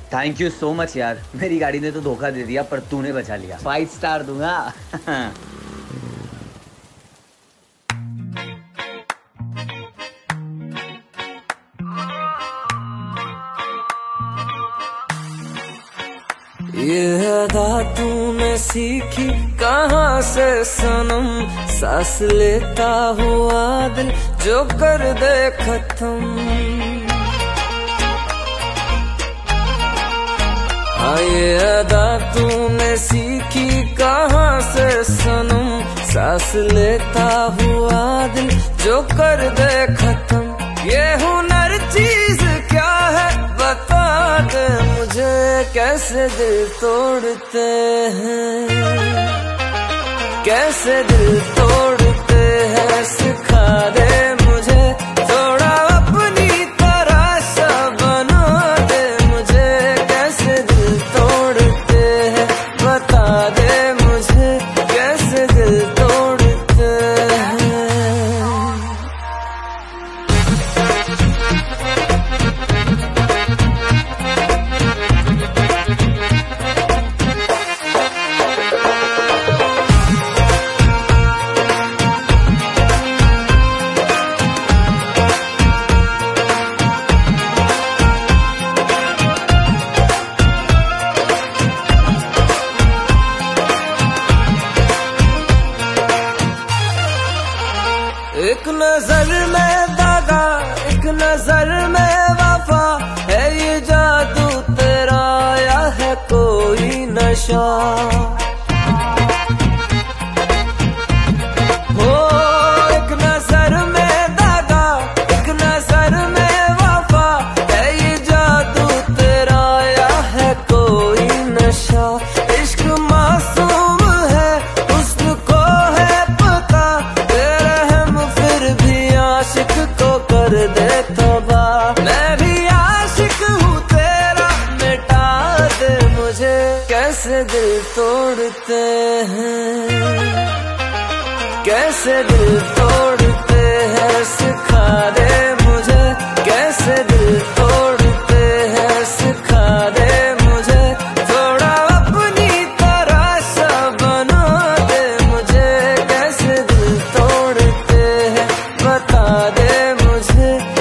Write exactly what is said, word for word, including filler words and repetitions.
Thank you so much यार, मेरी गाड़ी ने तो धोखा दे दिया पर तूने बचा लिया। फाइव स्टार दूंगा। ये अदा तूने सीखी कहाँ से सनम, सांस लेता हुआ दिल जो कर दे खत्म। हाँ ये अदा तूने सीखी कहाँ से सनम, सांस लेता हुआ दिल जो कर दे खत्म। ये हुनर चीज क्या है बता दे मुझे, कैसे दिल तोड़ते हैं, कैसे दिल तोड़ते हैं, सिखा दे मुझे थोड़ा अपनी तरह सा बना दे मुझे, कैसे दिल तोड़ते हैं, बता दे मुझे कैसे दिल तोड़ते हैं। एक नजर में दागा, एक नजर में वफा, है ये जादू तेरा या है कोई नशा। हो एक नजर में दागा, एक नजर में वफा, है ये जादू तेरा या है कोई नशा। इश्क मासूम है हुस्न को है पता, तेरा फिर भी आशिक को कर दे तबाह। मैं भी आशिक हूँ तेरा, मिटा दे मुझे, कैसे दिल तोड़ते हैं, कैसे दिल तोड़ते हैं, सिखा दे मुझे कैसे दिल तोड़ते हैं, सिखा दे मुझे थोड़ा अपनी तरह सा बना दे मुझे, कैसे दिल तोड़ते हैं, बता दे मुझे